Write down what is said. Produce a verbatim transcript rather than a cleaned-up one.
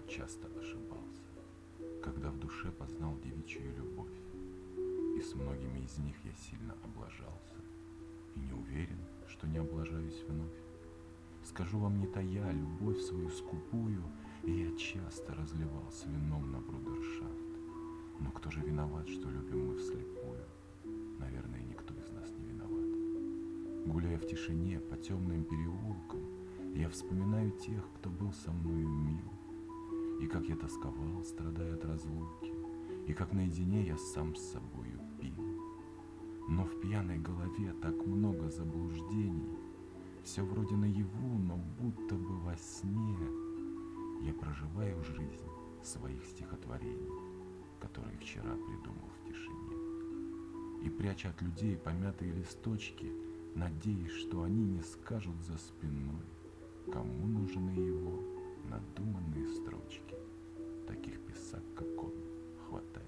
часто ошибался, когда в душе познал девичью любовь, и с многими из них я сильно облажался, и не уверен, что не облажаюсь вновь. Скажу вам не тая любовь свою скупую, и я часто разливался вином на брудершафт. Но кто же виноват, что любим мы вслепую? Наверное, никто из нас не виноват. Гуляя в тишине по темным переулкам, я вспоминаю тех, кто был со мною мил, и как я тосковал, страдая от разлуки, и как наедине я сам с собою пил. Но в пьяной голове так много заблуждений, все вроде наяву, но будто бы во сне. Я проживаю жизнь своих стихотворений, которые вчера придумал в тишине. И пряча от людей помятые листочки, надеясь, что они не скажут за спиной, кому нужны его надуманные строчки. Таких писак, как он, хватает.